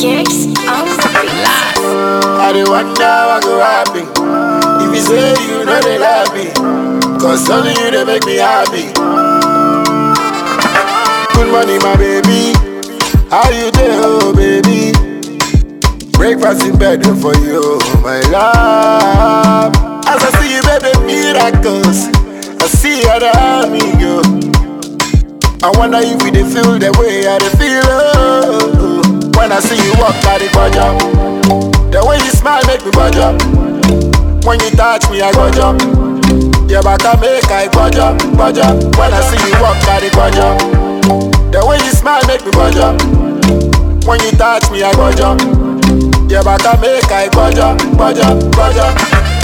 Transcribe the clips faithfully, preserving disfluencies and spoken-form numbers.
Gex on the beat. I dey wonder what go happen if you say you know they love me, cause only you they make me happy. Good morning, my baby. How you doing, oh baby? Breakfast in bed for you, my love. As I see you, baby, miracles. I see how the army go. I wonder if you dey feel the way I dey feel. Oh, when I see you walk by the budget, the way you smile make me budget. When you touch me, I budget. Your back I make I budget, budget. When I see you walk by the budget, the way you smile make me budget. When you touch me, I budget. Your back I make I budget, budget, budget.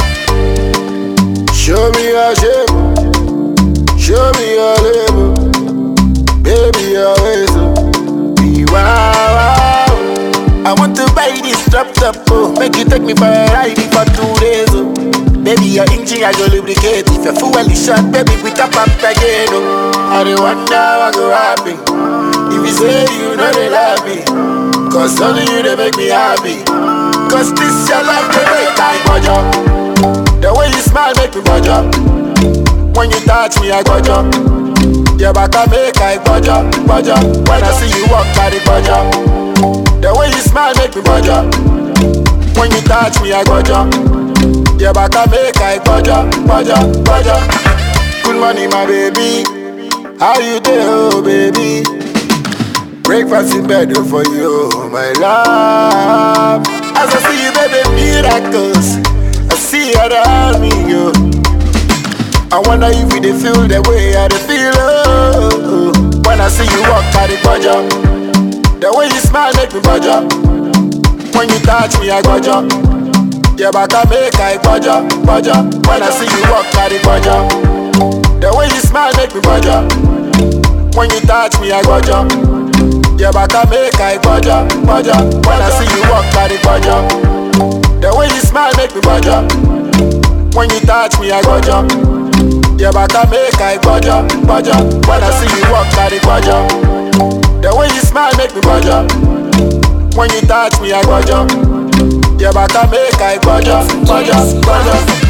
Show me your shape, show me your label, baby your ways, be wow, wow. I want to buy this drop top, oh, make you take me for a ride for two days, oh. Baby your engine I go lubricate, if your fuel is short, baby we top up again, oh. I dey wonder what go happen if you say you know they love me, cause only you they make me happy. Cause this your love they make I budget. The way you smile make me budget. When you touch me I budget. Your back I make I budget, budget. When I see you walk by the budget. The way you smile make me budget. When you touch me I budget. Your back I make I budget, budget, budget. Good morning my baby. How you doing, oh baby? Breakfast in bed for you, my love. As I see you, baby, miracles. I see how the army go. I wonder if you dey feel the way I dey feel. Oh, when I see you walk by the budget, the way you smile make me budget. When you touch me, I budget. Your back I make I budget, budget. When I see you walk by the budget, the way you smile make me budget. When you touch me, I budget. Your back I make I budget, budget. When I see you walk by the budget, the way you smile make me budget. When you touch me I budget. Your back I make I budget, budget. When I see you walk by the budget, the way you smile make me budget. When you touch me I budget. Your back I make I budget, budget, budget.